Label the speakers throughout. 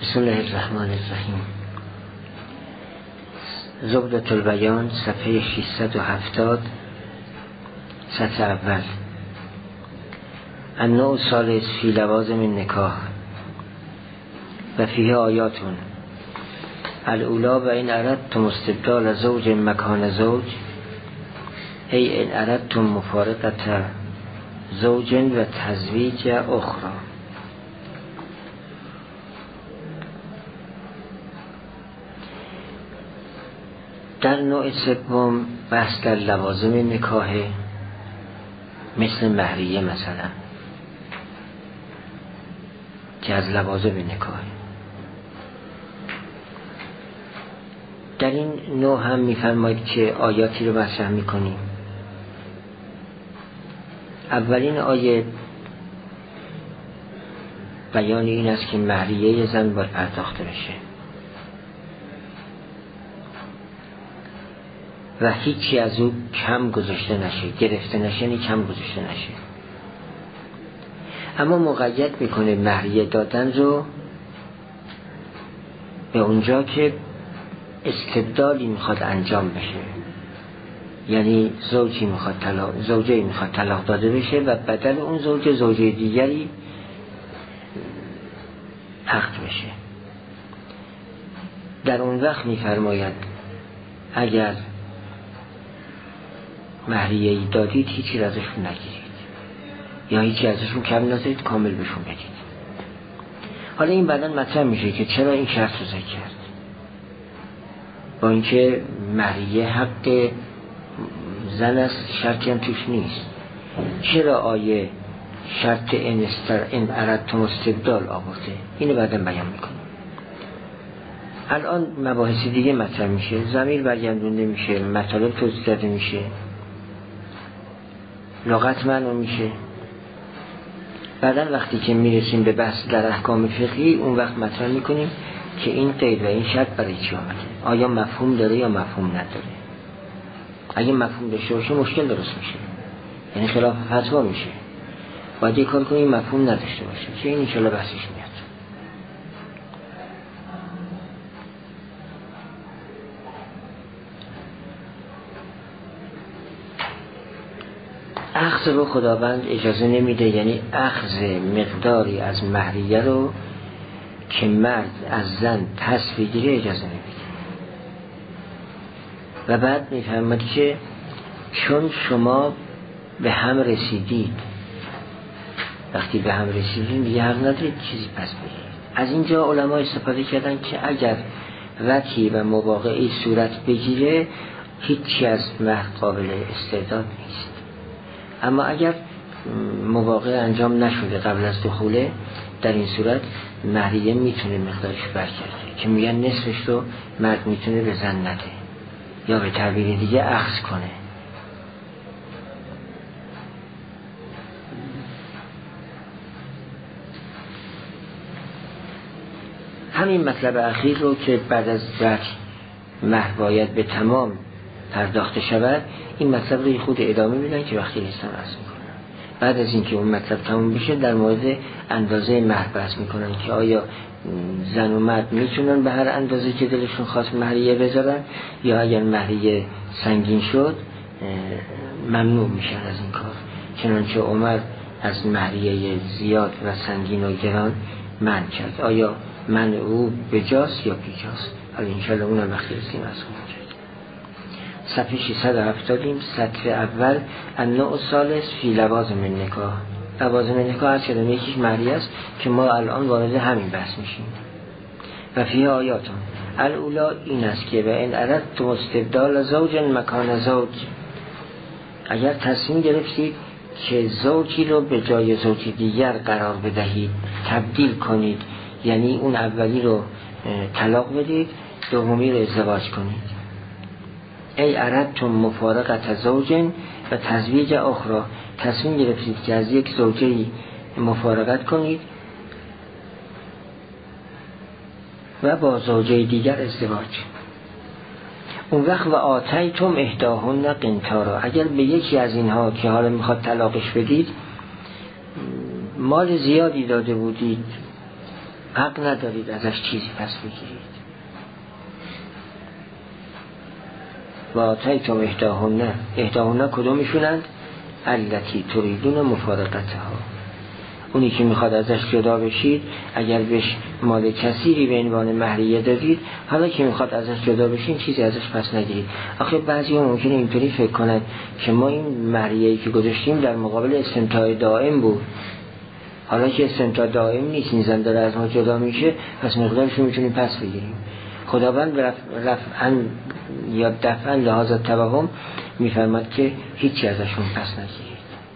Speaker 1: بسم الله الرحمن الرحیم. زبدة البیان صفحه 670 سطر اول. النوع الثالث فی لوازم النکاح و فیه آیاتون الاولا و این اردتم استبدال زوج مکان زوج ای این اردتم مفارقت زوج و تزویج اخرى. در نوع سوم بحث در لوازم نکاح مثل مهریه مثلا که از لوازم نکاح. در این نوع هم می‌فرمایید که آیاتی رو مطرح می‌کنیم. اولین آیه بیان این است که مهریه زن باید پرداخته بشه و هیچی از او کم گذاشته نشه، گرفته نشه، یعنی کم گذاشته نشه. اما مقید میکنه مهریه دادن رو به اونجا که استبدالی میخواد انجام بشه، یعنی زوجی میخواد طلاق داده بشه و بدل اون زوجه دیگری عقد بشه. در اون وقت میفرماید اگر مهریه ای دادید هیچی ازشون نگیرید یا هیچی ازشون کم نذارید، کامل بهشون بدید. حالا این بعداً مطرح میشه که چرا این شرط رو ذکر کرد، با اینکه مهریه حق زن است، شرطی هم توش نیست. چرا آیه شرط این اردتم استبدال آورده؟ اینو بعداً بیان میکنه. الان مباحث دیگه مطرح میشه، ضمیر برگردونده میشه، مطالب توضیح داده میشه، لغت معنی میشه. بعداً وقتی که میرسیم به بحث در احکام فقهی اون وقت مطرح میکنیم که این قید و این شرط برای چی آمده، آیا مفهوم داره یا مفهوم نداره. اگه مفهوم داشته باشه مشکل درست میشه، یعنی خلاف فتوا میشه. باید یک کار کنیم مفهوم نداشته باشه که این انشالله بحثش میاد. اخذ رو خداوند اجازه نمیده، یعنی اخذ مقداری از مهریه رو که مرد از زن پس بگیره اجازه نمیده. و بعد میفهمد که چون شما به هم رسیدید، وقتی به هم رسیدید دیگه حق ندارید چیزی پس بگیرید. از اینجا علما استفاده کردن که اگر وطی و مواقعی صورت بگیره هیچی از مهر قابل استرداد نیست. اما اگر مواقع انجام نشده قبل از دخوله، در این صورت مهریه میتونه مقدارش برگرده که میگن نصفش رو مرد میتونه به زن نده یا به تعبیر دیگه اخذ کنه. همین مطلب اخیر رو که بعد از وقت مهر باید به تمام پرداخته شود، این مطلب رو خود ادامه میدن که وقتی نیستم عرض میکنن. بعد از اینکه اون مطلب تمام بشه در مورد اندازه مهر بحث میکنن که آیا زن و مرد میتونن به هر اندازه که دلشون خواست مهریه بذارن یا اگر مهریه سنگین شد ممنوع میشن از این کار. چنانچه عمر از مهریه زیاد و سنگین و گران منع کرد. آیا منع او بجاست یا بیجاست؟ حالا انشاءالله اونم وقتی رسیم از اون صفحه 670 سطر اول النوع الثالث فی لوازم النکاح. لوازم النکاح هست که یکیش مهریه است که ما الان وارد همین بحث میشیم. و فیه آیاتون الاولا این است که و این اردتم استبدال زوج مکان زوج، اگر تصمیم گرفتید که زوجی رو به جای زوج دیگر قرار بدهید، تبدیل کنید، یعنی اون اولی رو طلاق بدید، دومی رو ازدواج کنید. ای اردتم مفارقت زوج و تزویج اخرى، تصمیم گرفتید که از یک زوجه مفارقت کنید و با زوجه دیگر ازدواج. اون وقت و آتیتم احداهن قنطارا، اگر به یکی از اینها که حالا میخواد طلاقش بدید مال زیادی داده بودید حق ندارید ازش چیزی پس بگیرید. و آتیتم احداهن کدومشونند؟ التی تریدون مفارقتها، اونی که میخواد ازش جدا بشید، اگر بهش مال کثیری به عنوان مهریه دادید، حالا که میخواد ازش جدا بشین چیزی ازش پس نگیرید. آخه بعضی‌ها ممکنه اینطوری فکر کنن که ما این مهریه‌ای که گذاشتیم در مقابل استمتاع دائم بود، حالا که استمتاع دائم نیست، این زن داره از ما جدا میشه، پس مقدارش رو میتونیم پس بگیریم. خداوند رفعاً یا دفعاً لحاظ توهم میفرماد که هیچی ازشون پس نگیرید.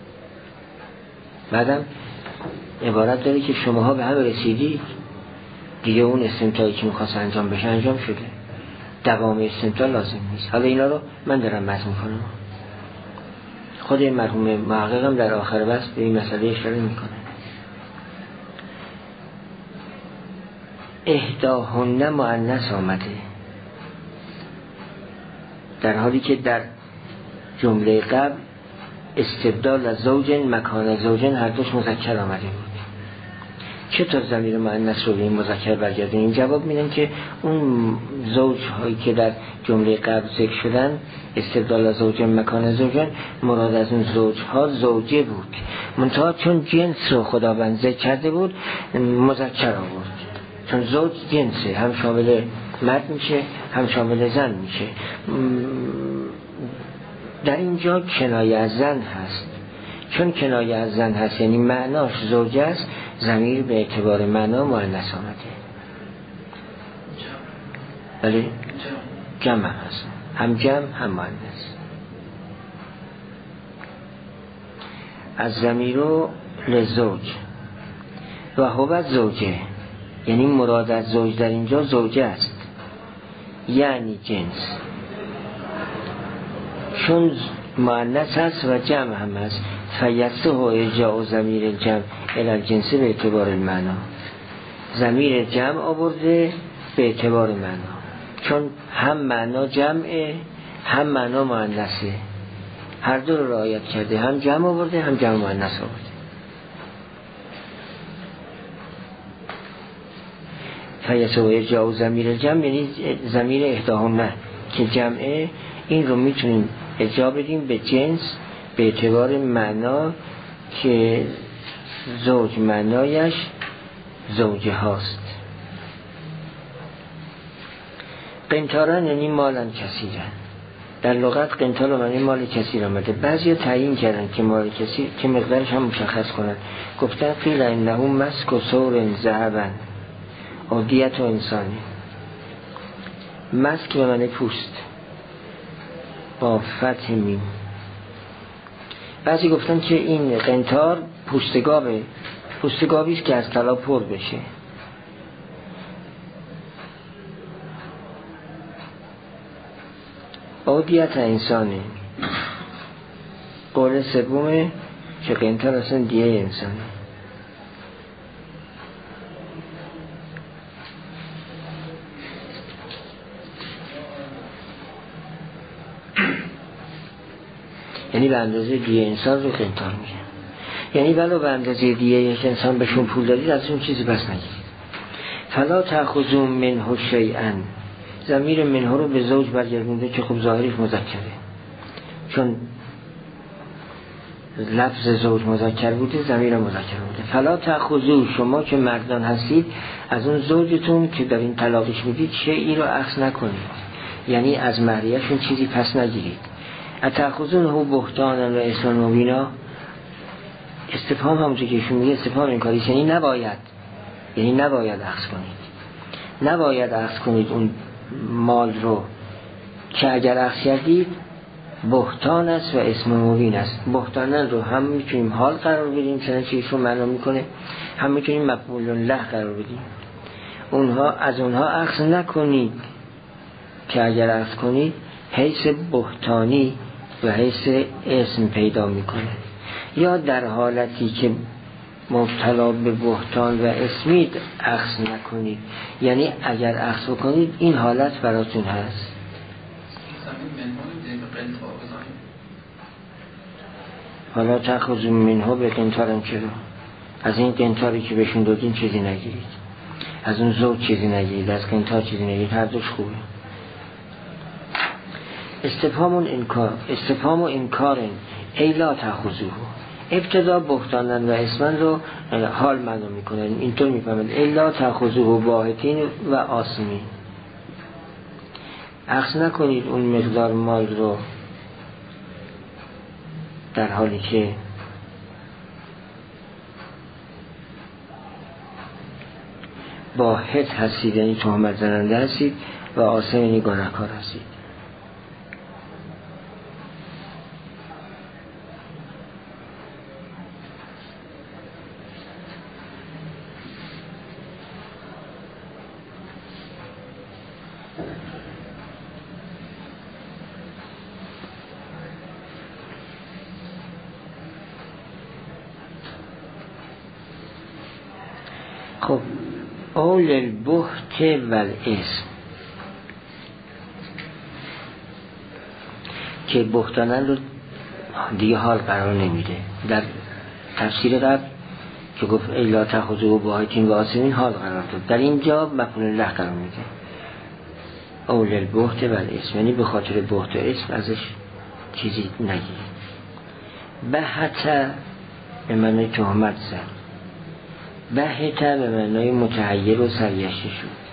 Speaker 1: بعدم عبارت داره که شماها به هم رسیدید، دیگه اون استمتاعی که میخواست انجام بشه انجام شده، دوام استمتاع لازم نیست. حالا اینا رو من دارم متن میکنم، خود مرحوم محققم در آخر بحث به این مسئله اشاره میکنه. احداهن مؤنث آمده، در حالی که در جمله قبل استبدال از زوج مکان زوج هر دوش مذکر آمده بود. چطور ضمیر مؤنث رو به این مذکر برگرده؟ این جواب میدن که اون زوج هایی که در جمله قبل ذکر شدن، استبدال از زوج مکان زوج، مراد از اون زوج ها زوجه بود، منتها چون جنس رو خداوند ذکر کرده بود مذکر آورد، چون زوج جنسه، هم شامل مرد میشه هم شامل زن میشه. در اینجا کنایه از زن هست، چون کنایه از زن هست یعنی معناش زوجه است، ضمیر به اعتبار معنا مؤنث آمده. ولی جمع هست، هم جمع هم مؤنث. از ضمیر لزوج و هو زوجه، یعنی مراد از زوج در اینجا زوجه است، یعنی جنس، چون مؤنث هست و جمع هم هست. فیصح و ارجاع و ضمیر الجمع الی الجنس به اعتبار المعنا، ضمیر جمع آورده به اعتبار معنا، چون هم معنا جمعه هم معنا مؤنثه، هر دو رو رعایت کرده، هم جمع آورده هم جمع مؤنث آورده. فیصح و ارجاع و ضمیر الجمع یعنی ضمیر احداهن که جمعه، این رو میتونیم ارجاع بدیم به جنس به اعتبار معنا که زوج معنایش زوجه هاست. قنطارن یعنی مالن کثیرن، در لغت قنطار معنی مال کثیر آمده. بعضی تعیین کردن که مال کثیر که مقدارش هم مشخص کنن، گفتن قیل انه مسک و ثور ذهبا و دیت و انسانی. مسک به معنی پوست با فتح میم. بعضی گفتن که این قنطار پوستگاوی است که از طلا پر بشه. عودیت انسانه، قول سومه که قنطار اصلا دیه انسانه. یعنی به اندازه دیه انسان رو قنطار میگن، یعنی ولو به اندازه دیه یک انسان بهشون پول دادید از اون چیزی بس نگیرید. فلا تأخذوا منه شیئا، ضمیر منه رو به زوج برگردونده که خب ظاهرش مذکره، چون لفظ زوج مذکر بوده ضمیر مذکر بوده. فلا تأخذوا، شما که مردان هستید از اون زوجتون که دارین طلاقش میدید شیئی رو اخذ نکنید، یعنی از مهریه‌شون چیزی پس نگیرید. اتأخذونه بهتانا و اسما مبینا، استفهام همونجا که ایشون میگه استفهام انکاریست، یعنی نباید اخذ کنید، نباید اخذ کنید اون مال رو که اگر اخذ کردید بهتان است و اسم مبین است. بهتانن رو هم میتونیم حال قرار بدیم چنانچه ایشون معنا میکنه، هم میتونیم مفعول له قرار بدیم. از اونها اخذ نکنید که اگر اخذ کنید حیث بهتانی و حیث اسم پیدا میکنه، یا در حالتی که مبتلا به بهتان و اسمید اخذ نکنید، یعنی اگر اخذ بکنید این حالت براتون هست. حالا تأخذوا منه به قنطارم، چرا از این قنطاری که بهشون دادین چیزی نگیرید. از اون زوج چیزی نگیرید، از قنطار چیزی نگیرید، هر دوش خوبه. استفهام و انکار ای لا تأخذوه، ابتدا بهتانن و اسمن رو حال معلوم میکنن، اینطور میفهمند ای لا تأخذوه باهتین و آسمین، اخذ نکنید اون مقدار مال رو در حالی که باهت هستید، یعنی تهمت زننده هستید، و آثم یعنی گناهکار هستید. خب اول البهت و الاسم که بهتانن رو دیگه حال قرار نمیده. در تفسیر قبل که گفت ای لا تأخذوه باهتین و آسمین حال قرار داد، در اینجا مفعول له قرار میده. اول البهت و الاسم یعنی به خاطر بهت و اسم ازش چیزی نگیرید. بهت به معنی تهمت زد، بهت به معنای متحیر و سرگشته شد.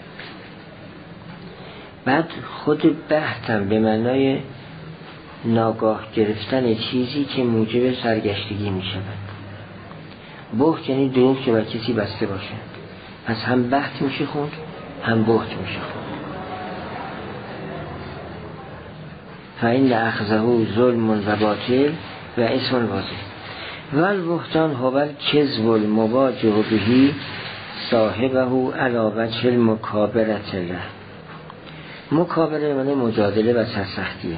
Speaker 1: بعد خود بهتم به معنای ناگاه گرفتن چیزی که موجب سرگشتگی می شود. بهت یعنی دروغ که بر کسی بسته باشه، پس هم بهت میشه خوند هم بهت میشه خوند. فإن أخذه ظلم و باطل و اسم واضح. والبهتان هو الکذب المواجه به صاحبه علی وجه المکابرة له. مکابره معنی مجادله و سرسختیه.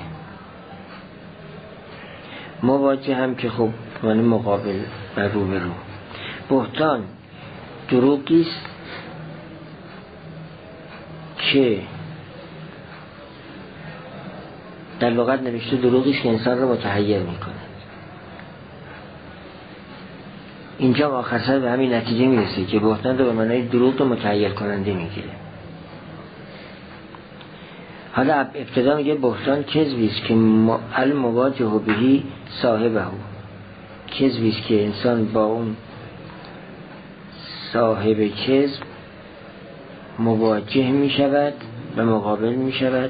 Speaker 1: مواجه هم که خب معنی مقابل و رو به رو. بهتان دروغیست که در لغت نوشته دروغیست که انسان رو متحیر میکنه. اینجا آخر سر به همین نتیجه میرسه که بهتان رو به معنای دروغ رو متحیر کننده میگیره. حالا ابتدا میگه بهتان کذبیست که المواجه بهی صاحبه، کذبیست که انسان با اون صاحب کذب مواجه میشود و مقابل میشود،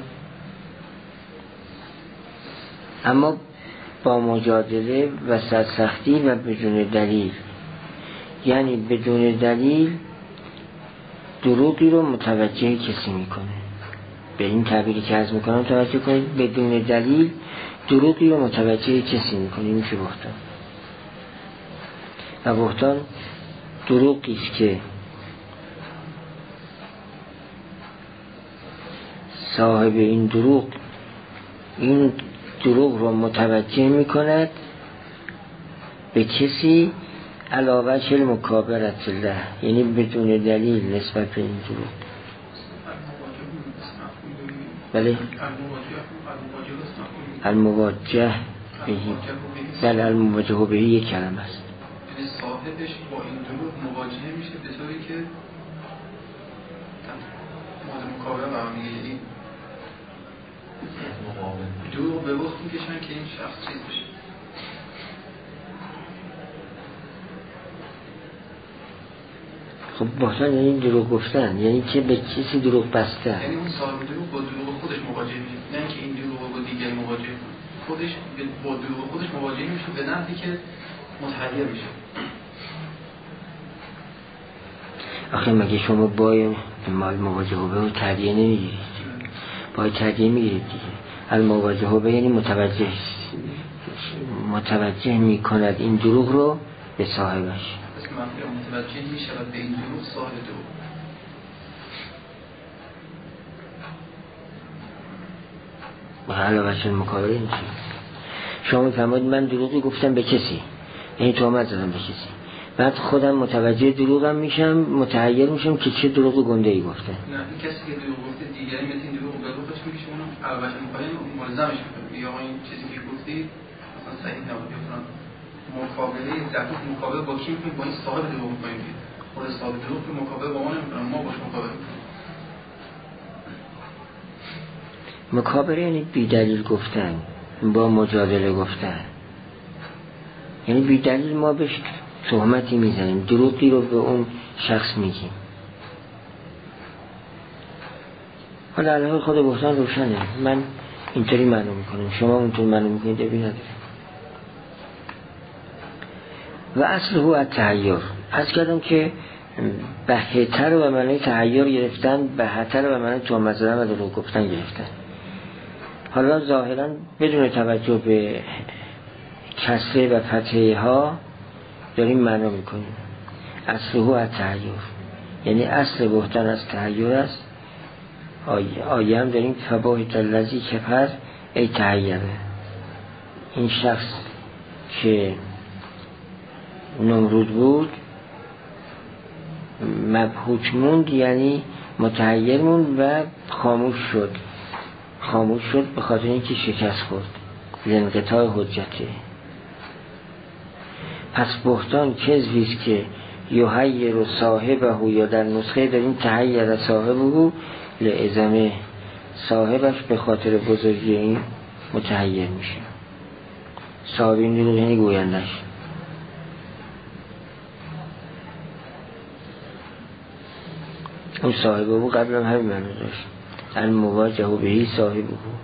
Speaker 1: اما با مجادله و سرسختی و بدون دلیل. یعنی بدون دلیل دروغی رو متوجه کسی میکنه. به این تعبیری که عرض میکنم توجه کنید، بدون دلیل دروغی رو متوجه کسی میکنه. این میشه بهتان. و بهتان دروغیست که صاحب این دروغ رو متوجه میکند به کسی علی وجه المکابرة له، یعنی بدون دلیل نسبت به این دروغ. بله المواجه بهی، بله المواجه بهی یک کلمه است.
Speaker 2: یعنی صاحبش با این دروغ مواجه میشه به طوری که مورد مکابره قرار میگیره. دروغ به وقت میکشن که این شخص چیز بشه.
Speaker 1: خب بهتان یعنی دروغ گفتن، یعنی که به کسی دروغ بسته.
Speaker 2: یعنی اون صاحب دروغ با دروغ خودش مواجه میشه، نه اینکه این دروغ با دیگر مواجه خودش با دروغ خودش مواجه میشه به نحوی که متحیر میشه.
Speaker 1: آخه مگه شما با مال مواجه به تهدیه نمیگیرید؟ با تهدیه میگیرید دیگه. المواجه به یعنی متوجه میکند این دروغ رو به صاحبش.
Speaker 2: متوجه می شود به این دروغ صاحب دروغ.
Speaker 1: و علاوه مکابره این چی؟ شما فرمایید من دروغی گفتم به کسی، یعنی تهمت زدم به کسی، بعد خودم متوجه دروغم میشم، متحیر میشم که چه دروغ گنده ای گفته.
Speaker 2: نه این کسی که دروغ گفته دیگری مثل این دروغ به روحش میشه، اونم علاوه مکابره ملزمش میکنه. یا این چیزی که گفتی مثلا صحیح نبود، یا مقابله دقیق مقابله با کی میکنیم؟ با این صاحب دروغ میکنیم. خود اصحاب دروغ که مکابره با ما نمیکنن، ما باش مکابره میکنیم.
Speaker 1: مکابره یعنی بی دلیل گفتن، با مجادله گفتن، یعنی بی دلیل ما بهش تهمتی میزنیم، دروغی رو به اون شخص میگیم. حالا علاوه خود بهتان روشنه، من اینطوری معلوم میکنم، شما اونطوری معلوم میکنید، ابی نداره. و اصل هو التحیر، از کردم که بهتر و معنی تحیر گرفتن، بهتر و معنی تهمت زدن و دروغ گفتن گرفتن. حالا ظاهرا بدون توجه به کسره و فتحه ها داریم معنا میکنیم. اصل هو التحیر، یعنی اصل بهتان از تحیر است. آیه هم داریم فباهت الذی کفر ای تحیره، این شخص که نمرود بود مبهوت موند، یعنی متحیر موند و خاموش شد به خاطر اینکه شکست خورد، لانقطاع حجته. پس بهتان کذبیست که یحیر صاحبه، یا در نسخه داریم تحیر صاحبه لعظمه، صاحبش به خاطر بزرگی این متحیر میشه. صاحب این دروغ یعنی گویندش. اون صاحبه او قبل هم همین معنی داشت، المواجه بهی صاحبه.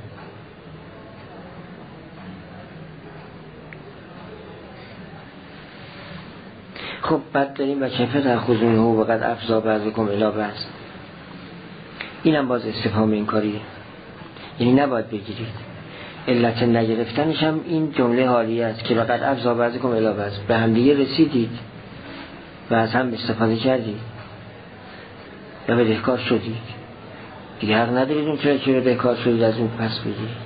Speaker 1: خب بعد داریم و کفه تأخذونه و قد افضا بعضکم الی بعض. این هم باز استفهام اینکاریه، یعنی نباید بگیرید. علت نگرفتنش هم این جمله حالیه است که وقد افضا بعضکم الی بعض، به هم دیگه رسیدید و از هم استفاده کردید و بدهکار شدید، دیگه حق ندارید اون چرا که بدهکار شدید از اون پس بگیرید.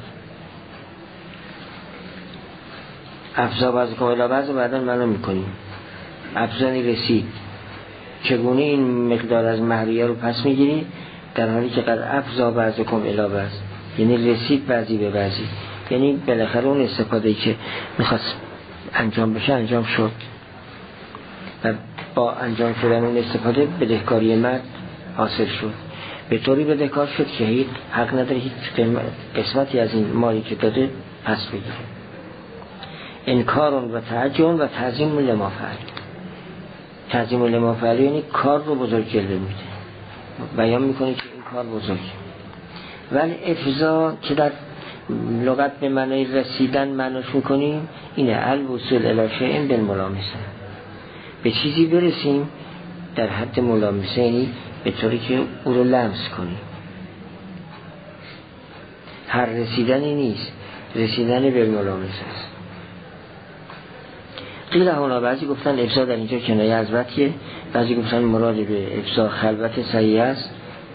Speaker 1: افضا بعضکم الی بعض بعدا معلوم میکنیم. افضانی رسید، چگونه این مقدار از مهریه رو پس میگیری؟ در حالی که قد افضا بعضکم الی بعض، یعنی رسید بعضی به بعضی، یعنی بالاخره اون استفاده‌ای که میخواست انجام بشه انجام شد و با انجام شدن اون استفاده بدهکاری مرد حاصل شد. به طوری بدهکار شد که هیچ حق نداره هیچ قسمتی از این مالی که داده پس بگیره. انکارون و تعجون و تعظیم لما فعل. تعظیم لما فعل یعنی کار رو بزرگ جلوه میده، بیان میکنه که این کار بزرگه. ولی افضا که در لغت به معنی رسیدن معناش میکنیم اینه الوصول الی شیء بالملامسه، به چیزی برسیم در حد ملامسه، یعنی به طوری که او رو لمس کنیم. هر رسیدنی نیست، رسیدن به ملامسه است. قیل هونا، بعضی گفتن افضا در اینجا کنایه از وطیه، بعضی گفتن مراد به افضا خلوت صحیح است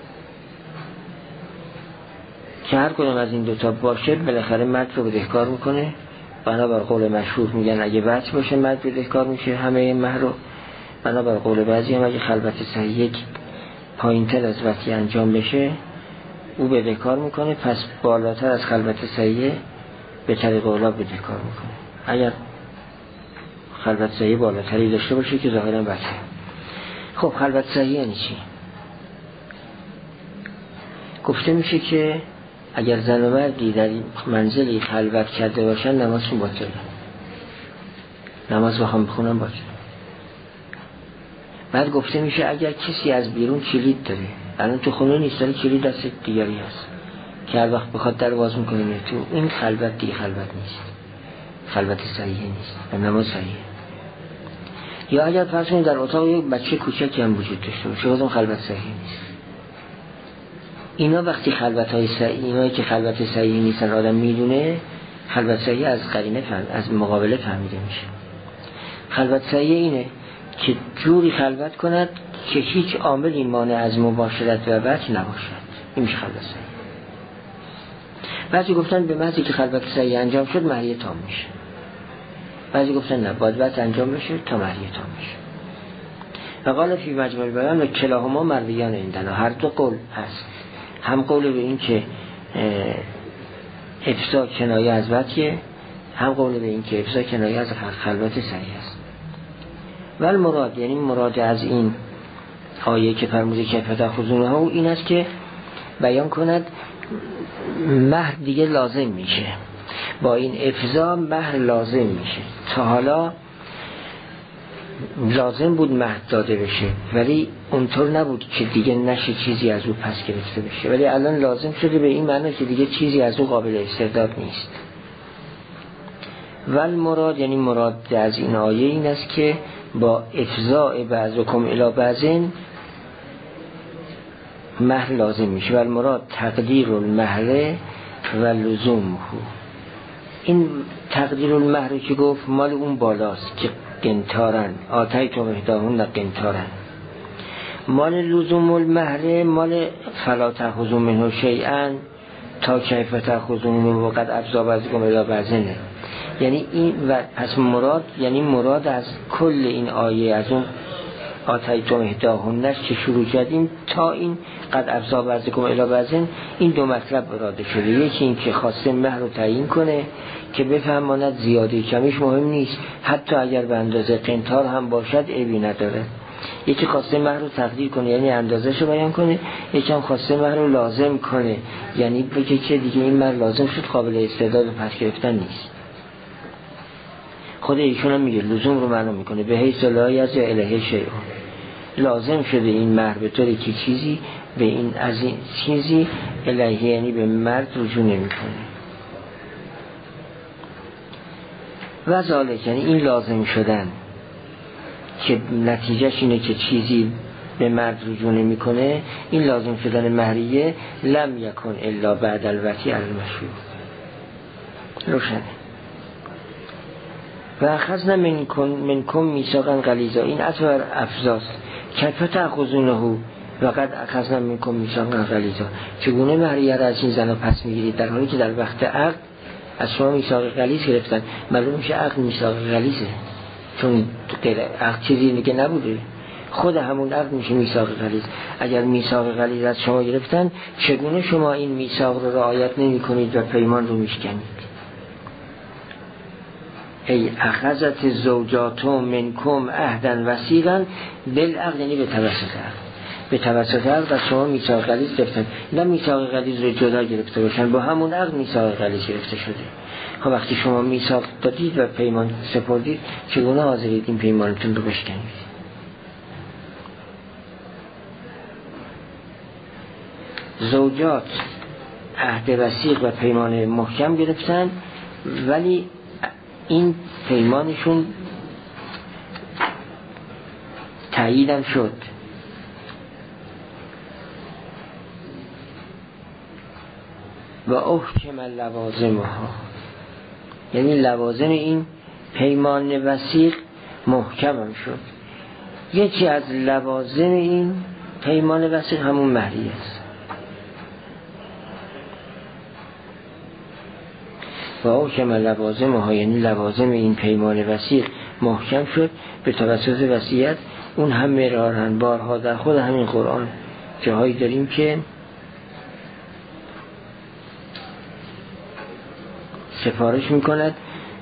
Speaker 1: که هر کدام از این دوتا باشه بالاخره مرد رو بدهکار میکنه. بنابر قول مشهور میگن اگه وطی باشه مرد بدهکار میشه همه مهر رو، بنابر قول بعضی هم اگه خلوت صحیح یک پایین تر از وطی انجام بشه او بدهکار میکنه، پس بالاتر از خلوت صحیح به طریق اولا بدهکار میکنه. اگر خلوت صحیح بالاتری داشته باشه که ظاهرا وطی. خب خلوت صحیح یعنی چی؟ گفته میشه که اگر زن و مردی در منزلی خلوت کرده باشن نمازشون باطله، نماز بخوام بخونم باطله. بعد گفته میشه اگر کسی از بیرون کلید داره، الان تو خونه نیست داره کلید دست دیگری هست که هر وقت بخواد در باز میکنه تو، این خلوت دیگه خلوت نیست، خلوت صحیح نیست و نماز صحیح. یا اگر فرض کنید در اتاق یک بچه کوچکی هم وجود داشته باشه بازم خلوت صحیح نیست. اینا وقتی خلوت‌های صحیح، اینایی که خلوت صحیح نیستن آدم میدونه، خلوت صحیح از قرینه از مقابله فهمیده میشه. خلوت صحیح اینه که جوری خلوت کند که هیچ عاملی مانع از مباشرت و وطی نباشد، این میشه خلوت صحیح. بعضی گفتن به محضی که خلوت صحیح انجام شد مهریه تام میشه، بعضی گفتن نه باید وطی انجام بشه تا مهریه تام میشه. و قال فی مجمع البیان و کلاهما مرویان عندنا، هر دو قول هست، هم قول به این که افضا کنایه از وطیه، هم قول به این که افضا کنایه از خلوت صحیح است. ولی مراد یعنی مراد از این آیه که فرموده کیف تأخذونها او این است که بیان کند مهر دیگه لازم میشه، با این افضا مهر لازم میشه. تا حالا لازم بود مهر داده بشه ولی اونطور نبود که دیگه نشه چیزی از او پس گرفته بشه، ولی الان لازم شده به این معنی که دیگه چیزی از او قابل استرداد نیست. ول مراد یعنی مراد از این آیه این است که با افضاء بعضکم الی بعضین مهر لازم میشه. ول مراد تقدیر المهر و لزومه. این تقدیر المهر که گفت مال اون بالاست که قنطارن آتیتم احداهن قنطارن. مال لزوم المهر مال فلا تأخذوا منه شیئا تا کیف تأخذونه و قد افضا بعضکم الی بعضین. یعنی این و پس مراد یعنی مراد از کل این آیه از اون آتیتم احداهن که شروع کردیم تا این قد افضا بعضکم الی بعضین، این دو مطلب براده شده. یکی این که خواسته مهر رو تعیین کنه که بفهماند زیادی کمیش مهم نیست، حتی اگر به اندازه قنطار هم باشد عیبی نداره. یکی خواسته مهر رو تقدیر کنه یعنی اندازش رو بیان کنه، یکی هم خواسته مهر رو لازم کنه یعنی بگه که دیگه این مهر لازم شد، قابل استرداد و پس گرفتن نیست. خود ایشون هم میگه لزوم رو معلوم میکنه به حیث لا یزع الیه شیء، لازم شده این مهر به طوری که چیزی به این از این چیزی الیه یعنی به مرد رجوع نمیکنه. و ذالک یعنی این لازم شدن که نتیجهش اینه که چیزی به مرد رجوع نمیکنه، این لازم شدن مهریه لم یکن الا بعد الوتی المشروع. روشنه. و اخذنا منکم میثاقا غلیظا، این اطور افضاست. کیف تأخذونه و قد اخذنا منکم میثاقا غلیظا، چگونه مهریه را از این زنا پس میگیرید در حالی که در وقت عقد از شما میثاق غلیظ گرفتن. معلوم میشه عقد میثاق غلیظه، چون عقد چیزی دیگه نبوده، خود همون عقد میشه میثاق غلیظ. اگر میثاق غلیظ از شما گرفتن، چگونه شما این میثاق رو رعایت نمی‌کنید و پیمان رو میشکنید؟ ای اخذت زوجات منکم عهدا وثیقا بالعقد، یعنی به توسط عقد. به توسط عقد از شما میثاق غلیظ گرفتن، نه میثاق غلیظ رو جدا گرفته باشن، با همون عقد میثاق غلیظ گرفته شده. خب وقتی شما میثاق دادید و پیمان سپردید، چگونه حاضرید این پیمانتون رو بشکنید؟ زوجات عهد وثیق و پیمان محکم گرفتن، ولی این پیمانشون تاییدم شد. و احکم لوازمها، یعنی لوازم این پیمان وثیق محکم هم شد. یکی از لوازم این پیمان وثیق همون مهریه است. و احکم لوازمها یعنی لوازم این پیمان وثیق محکم شد به توسط وصیت. اون هم مرارن بارها در خود همین قرآن جاهایی داریم که سفارش میکند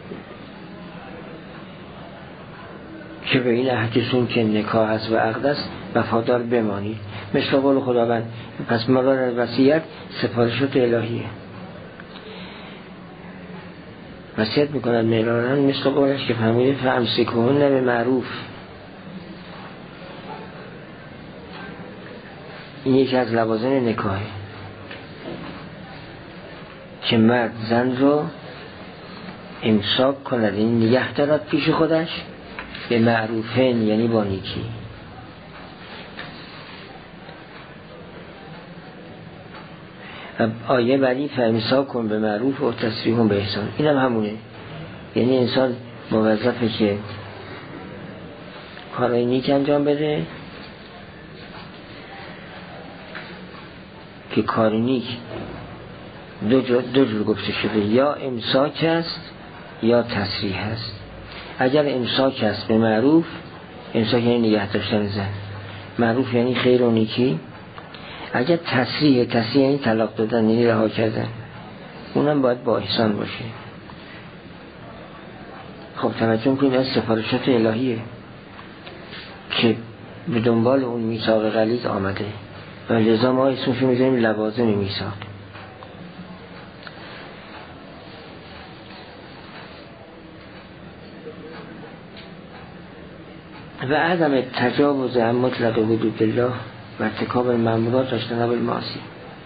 Speaker 1: که به این عهدتون که نکاح است و عقد است وفادار بمانید، مثل قول خداوند. پس مرار وصیت سفارشات الهیه. وصیت میکند مرارن مثل قولش که فهمیده فامسکوهن به معروف. این یکی از لوازم نکاحه که مرد زن رو امساک کند، این نگه دارد پیش خودش به معروفین یعنی با نیکی. و آیه بعدی فامساک کن به معروف و تسریح کن به احسان، این هم همونه. یعنی انسان موظفه که کارهای نیک انجام بده، که کار نیک دو جور گفته شده، یا امساک است یا تسریح است. اگر امساک است به معروف، امساک یعنی نگه داشتن زن، معروف یعنی خیر و نیکی. اگر تسریح یعنی طلاق دادن یعنی رها کردن، اونم باید با احسان باشه. خب توجه کنید از سفارشات الهیه که به دنبال اون میثاق غلیظ آمده و لذا ما اسمشو میذاریم لوازم میثاق. و عدم تجاوز عن مطلق حدود الله و ارتکاب المأمورات و اجتناب المعاصی.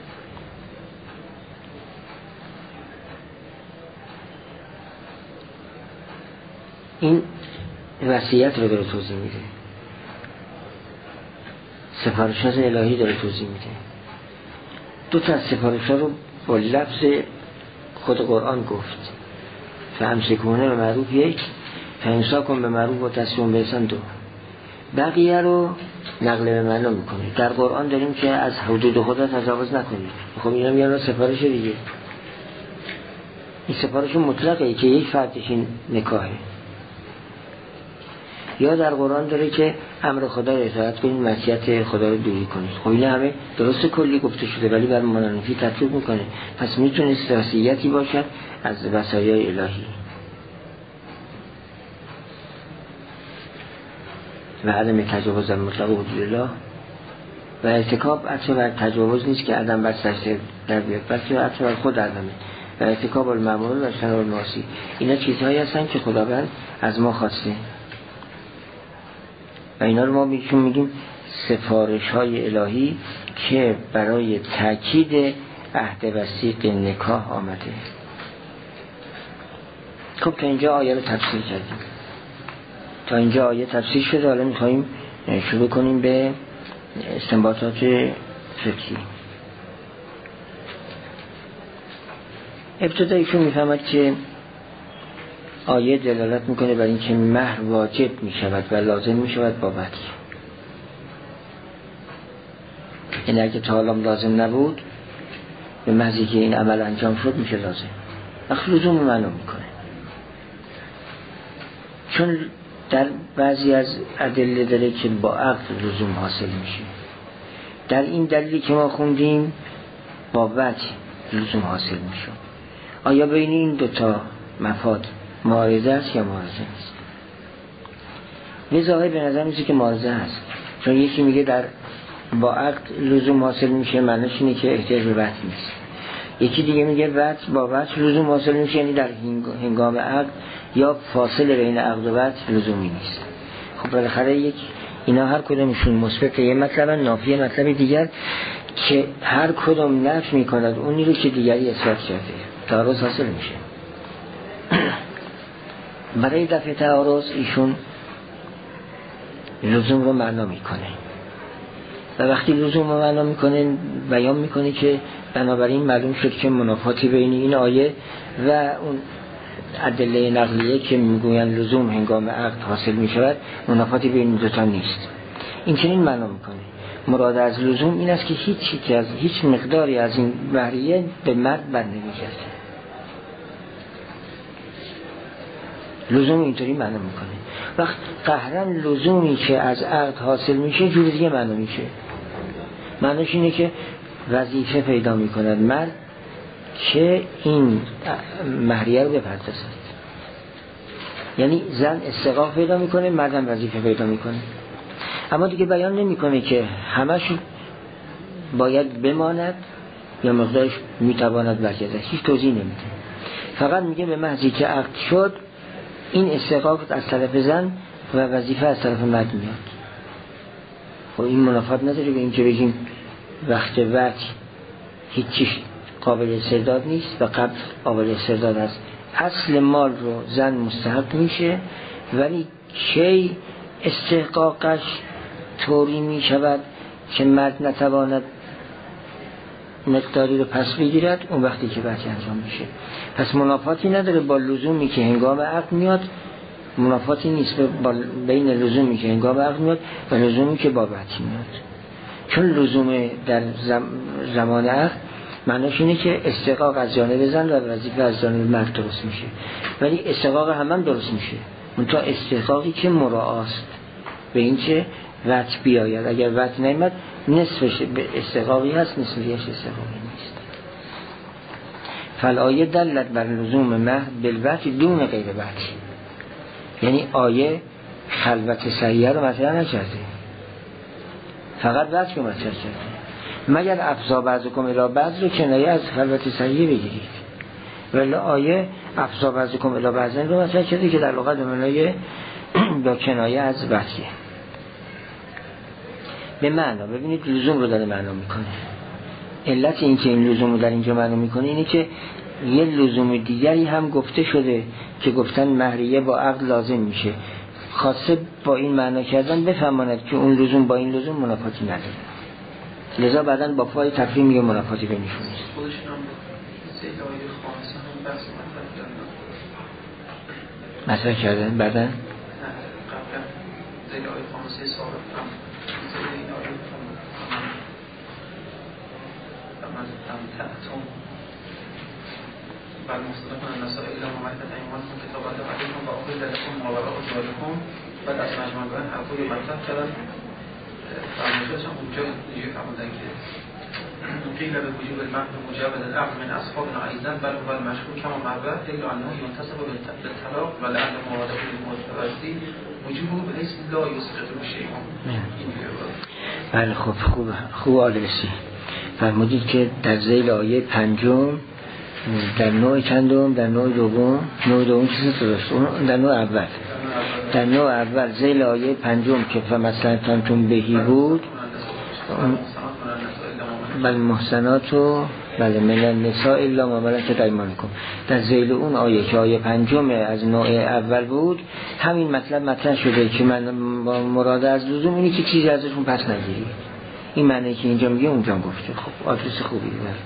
Speaker 1: این وصیت رو داره توضیح میده، سفارشات الهی داره توضیح میده. دو تا از سفارشات رو با لفظ خود قرآن گفت، فامسکوهن به معروف یک، فامساکن به معروف و تسلیمون به احسان دو. بقیه رو نقل به معنا میکنه. در قرآن داریم که از حدود خدا تجاوز نکنید. خب اینا میان سفارش دیگه، این سفارش مطلقه که یک فردش این نکاهه. یا در قرآن داره که امر خدا رو اطاعت کنید، معصیت خدا رو دوری کنید. خب این همه درست کلی گفته شده ولی بر منافی تطبیق میکنه. پس میتونه وصیتی باشد از وصایای الهی. و عدم تجاوز مطلق حدود الله و ارتکاب عطف بر تجاوز نیست که عدم بر سجده در بیاد، بلکه عطف بر خود عدمه. و ارتکاب المأمور و اجتناب المعاصی، اینا چیزهایی هستن که خداوند از ما خواسته و اینا رو ما بیشون میگیم سفارش های الهی که برای تأکید عهد وثیق نکاح آمده. خب تا اینجا آیه رو تفسیر کردیم، تا اینجا آیه تفسیر شده. حالا میخواییم شروع کنیم به استنباطات فقهی. ابتدایشون میفهمد که آیه دلالت میکنه بر این که مهر واجب میشود و لازم میشود با ولی. یعنی اگه تا حالا لازم نبود، به محضی که این عمل انجام شد میشه لازم. وقت لزوم معلوم میکنه، چون در بعضی از ادله داره که با عقد لزوم حاصل میشه. در این دلیلی که ما خوندیم با وجه لزوم حاصل میشه. آیا بین این دوتا مفاد معارضه است یا معارضه نیست؟ یه ظاهر به نظر میشه که معارضه هست، چون یکی میگه در با عقد لزوم حاصل میشه، معنیش اینه که احتیاج به وجه نیست. یکی دیگه میگه وجه با وجه لزوم حاصل میشه، یعنی در هنگام عقد یا فاصله بین عقد و وجه لزومی نیست. خب بالاخره اینا هر کدومشون مثبت یه مطلب، نافی مطلب دیگر که هر کدوم نفی میکند اونی رو که دیگری اثبات کرده، تعارض حاصل میشه. برای دفع تعارض ایشون لزوم رو معنا میکنه و وقتی لزوم رو معنا میکنه بیان میکنه که بنابراین معلوم شد که منافاتی بین این آیه و اون ادله نقلیه که میگوین لزوم هنگام عقد حاصل میشود، منافاتی بین این دوتا نیست. این چنین معنا میکنه مراد از لزوم این است که هیچ مقداری از این بهریه به مرد بر نمیگرده. لزوم اینطوری معنا میکنه. وقت قهرن لزومی که از عقد حاصل میشه جور دیگه معنا میشه. معناش اینه که وظیفه پیدا میکند مرد که این مهریه رو بپردازد. یعنی زن استحقاق پیدا میکنه، مردم وظیفه پیدا میکنه. اما دیگه بیان نمیکنه که همش باید بماند یا مقدارش میتواند برگردد، هیچ توضیح نمیده. فقط میگه به محضی که عقد شد این استحقاق از طرف زن و وظیفه از طرف مرد میاد. خب این منافات نداره به این که بگیم وقت وجه هیچیش قابل استرداد نیست و قبل قابل استرداد است. اصل مال رو زن مستحق میشه، ولی کی استحقاقش طوری میشود که مرد نتواند مقداری رو پس بگیرد، اون وقتی که وجه انجام میشه. پس منافاتی نداره با لزومی که هنگام عقد میاد، منافاتی نیست بین لزومی که هنگام عقد میاد و لزومی که با وجه میاد. چون لزوم در زمان عقد معناش اینه که استحقاق از جانب زن و وظیفه از جانب مرد درست میشه، ولی استحقاق هم درست میشه، اون تا استحقاقی که مراعاست به این که وجه بیاید. اگر وجه نیامد نصفش به استحقاقی هست، نصفیش استحقاقی نیست. فالآیه دلت بر لزوم مهر بالوجه دون غیر وجه. یعنی آیه خلوت صحیحه رو مطرح نکرده، فقط وجه مطرح کرده، مگر افضا بعضکم الی بعض رو کنایه از خلوت صحیحه بگیرید، ولی آیه افضا بعضکم الی بعض رو مطرح کرده که در لغت به معنای با کنایه از وجه. به معنا ببینید لزوم رو داره معنا میکنه. علت این که این لزوم رو در اینجا معنا میکنه اینه که یه لزوم دیگری هم گفته شده که گفتن مهریه با عقد لازم میشه، خاصه با این معنا کردن بفهماند که اون لزوم با این لزوم منافاتی نداره، لذا بعداً با پای تفریم میگه منافاتی بینشون نیست.
Speaker 2: خودشون هم سه آیه خامسه هم بحث
Speaker 1: مطرح کردن بعداً
Speaker 2: قبلا زیر آیه خامسه سابق هم زیر این آیه هم تحتم بل مصدقون النساء الا مملکت ایمانکم کتابت علیکم و احل لکم ما وراء ذالکم. بعد از مجموعه حرفای مطرح کردن فرمایشات هم اونجا دیگه فرمودن که قیل به وجوب المهر مجرد العقد من اصحابنا ایضا بل هو المشهور کما مر الا انه ينتسب بالطلاق و لعل مواده المتوسطی وجوبه بلیس لا یسقط شیء.
Speaker 1: بله خوب آدرسی فرمودید که در ذیل آیه پنجم در نوع چندم، در نوع دوم چیزی درست، در نوع اول، در نوع اول ذیل آیه پنجم که فمثلا تنتون بهی بود بل محسناتو بله من النساء الا ما ملکت ایمانکم، در ذیل اون آیه که آیه پنجم از نوع اول بود همین مطلب مطرح شده که من مراد از لزوم اینی که چیزی ازشون پس نگیری. این معنی که اینجا میگه اونجا گفته. خب آدرس خوبی داره.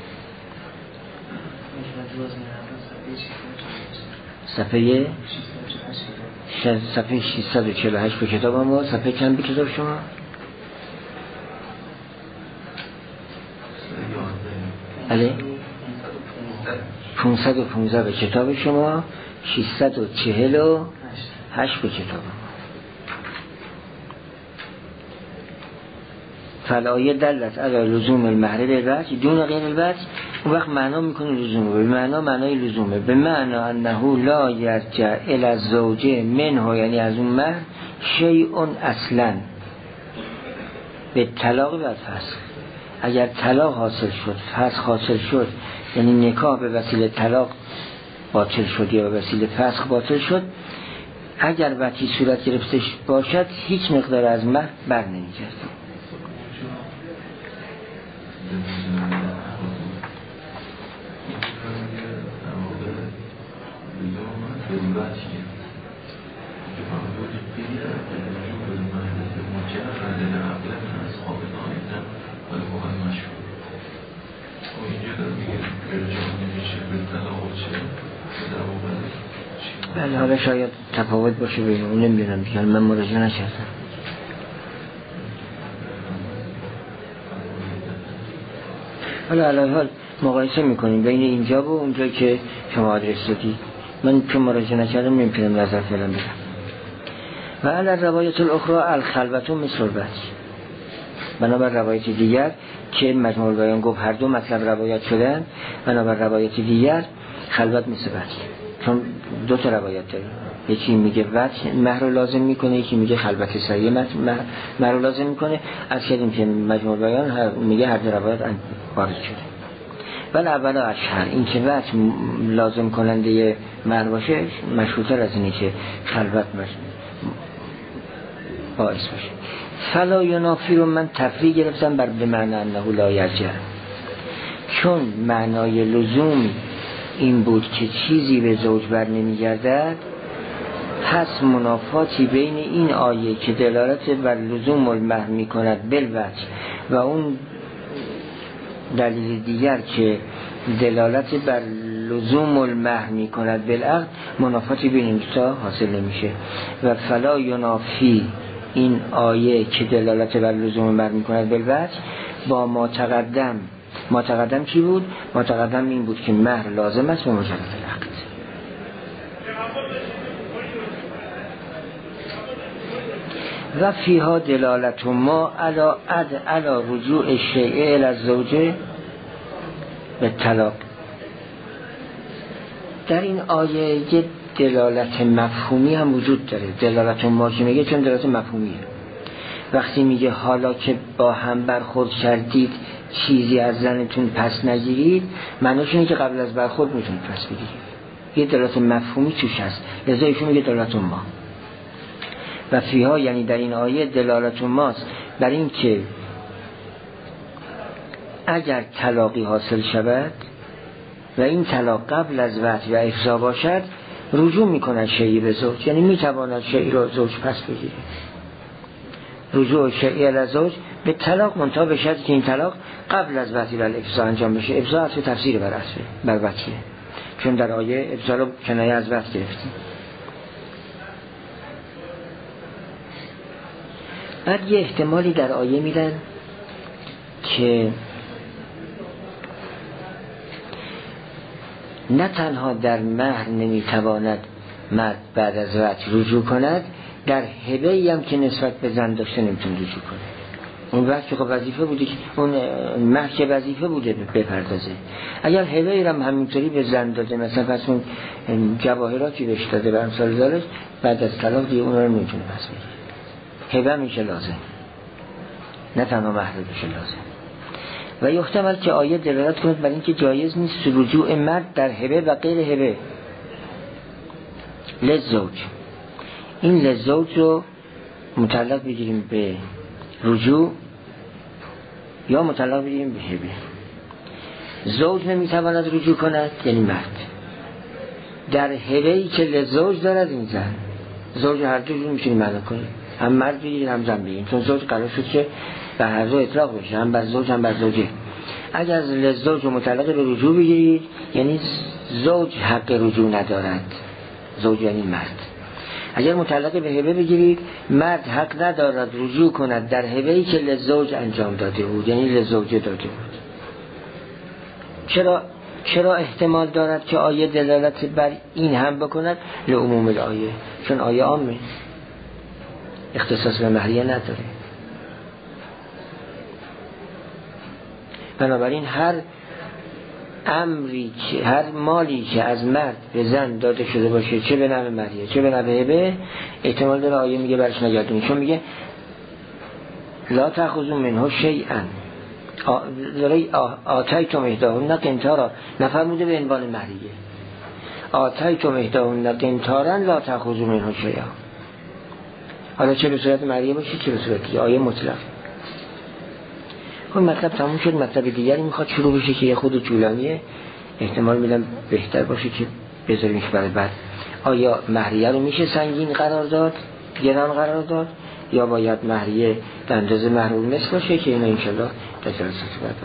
Speaker 1: صفحه 648 به کتاب ما. صفحه چند به کتاب شما؟ 515 به کتاب شما، 648 به کتاب ما. فلایه دلت علی لزوم المهر بالوجه دون غیر الوجه. اون وقت معنا میکنه لزومه، به معنا معنای لزومه، به معنا انه لا یرجع الی الزوجه منه، یعنی از اون مهر شیء اصلا به طلاق و فسخ. اگر طلاق حاصل شد، فسخ حاصل شد، یعنی نکاح به وسیله طلاق باطل شد یا به وسیله فسخ باطل شد، اگر وطی صورت گرفته باشد هیچ مقدار از مهر بر نمیگرد. بله حالا شاید تفاوت باشه بین اون، نمیدونم دیگه، من مراجعه نکردم. حالا علاوه حال مقایسه میکنیم بین اینجا و اونجا که شما آدرس دادی. من چون مراجعه نکردم نمیتونم نظر فعلا بدم. و علی روایت الاخرى الخلوت مثل البت، بنابر روایت دیگر که مجموع البیان گفت هر دو مطلب روایت شدن، بنابر روایت دیگر خلوت مثل بت، چون دو تا روایت داره، یکی میگه وجه مهر رو لازم میکنه، یکی میگه خلوت صحیح مهر رو لازم میکنه. از کردیم که مجموع البیان میگه هر دو روایت وارد شده. ولی اولا اشهر این که وجه لازم کننده مهر باشه مشروطتر از اینه که خلوت باعث باشه. فلا ینافی رو من تفریع گرفتم بر به معنی انه لا یرجع، چون معنای لزوم این بود که چیزی به زوج بر نمیگردد، پس منافاتی بین این آیه که دلالت بر لزوم المهر می کند بالوجه و اون دلیل دیگر که دلالت بر لزوم المهر می کند بالعقد، منافاتی بین این دوتا حاصل نمیشه. و فلا ینافی این آیه که دلالت بر لزوم المهر می کند بالوجه با ما تقدم چی بود؟ ما تقدم این بود که مهر لازم است به مجرد العقد. و فیها دلالت ما علی رجوع شیء الی الزوجه به طلاق. در این آیه یه دلالت مفهومی هم وجود داره. دلالت ما که میگه چون دلالت مفهومیه، وقتی میگه حالا که با هم برخورد کردید چیزی از زنتون پس نگیرید، معنیش اینه که قبل از برخورد میتونید پس بگیرید. یه دلالت مفهومی توش هست، لذا ایشون میگه دلالت ما. و فیها یعنی در این آیه دلالت ماست بر این که اگر طلاقی حاصل شود و این طلاق قبل از وطء و افضا باشد، رجوع میکند شیعی به زوج، یعنی میتواند شیعی را زوج پس بگیره. رجوع شیعی الی زوج به طلاق منتهی بشد که این طلاق قبل از وطء و افضا انجام بشه. افضا اصل تفسیر بر وطئه، چون در آیه افضا رو کنایه از وطء گرفتیم. بعد یه احتمالی در آیه میدن که نه تنها در مهر نمیتواند مرد بعد از وطء رجوع کند، در هبه‌ای هم که نسبت به زن داشته نمیتونه رجوع کنه. اون وقت که خب وظیفه بوده که اون مهر که وظیفه بوده بپردازه. اگر هبه‌ای هم همینطوری به زن داده، مثلا پس اون جواهراتی بهش داده و امثال ذالک، بعد از طلاق دیگه اون رو نمیتونه پس بگیره. هبه میشه لازم، نه تنها مهر میشه لازم. و یحتمل که آیه دلالت کند بر اینکه جایز نیست رجوع مرد در هبه و غیر هبه لزوج. این لزوج رو متعلق بگیریم به رجوع یا متعلق بگیریم به هبه. زوج نمیتواند رجوع کند یعنی مرد، در هبه‌ای که لزوج دارد این زن. زوج هر دو رو میتونیم معنی کنیم، هم مرد بگیریم هم زن بگیریم، چون زوج قرار شد که به هر دو اطلاق بشه، هم بر زوج هم بر زوجه. اگر از لزوج متعلق به رجوع بگیرید یعنی زوج حق رجوع ندارد، زوج یعنی مرد. اگر متعلق به هبه بگیرید، مرد حق ندارد رجوع کند در هبه‌ای که لزوج انجام داده بود، یعنی لزوجه داده بود. چرا احتمال دارد که آیه دلالت بر این هم بکند؟ لعموم الآیه، چون آیه عامه، اختصاص به مهریه نداره. بنابراین هر امری که هر مالی که از مرد به زن داده شده باشه، چه به نوع مهریه چه به نوع هبه، احتمال داره آیه میگه برش نگردونید، چون میگه لا تأخذوا منه شیئا آتیتم احداهن قنطارا، نفرموده به عنوان مهریه. آتیتم احداهن قنطارا لا تأخذوا منه شیئا، حالا چه به صورت مهریه باشه چه به صورت دیگه، آیه مطلق. اون مطلب تموم شد. مطلب دیگری میخواد شروع بشه که یه خود طولانیه، احتمال میدم بهتر باشه که بذاریمش برای بعد. آیا مهریه رو میشه سنگین قرار داد، گران قرار داد، یا باید مهریه به اندازه مهر المثل باشه، که اینا انشالله در جلسات بعد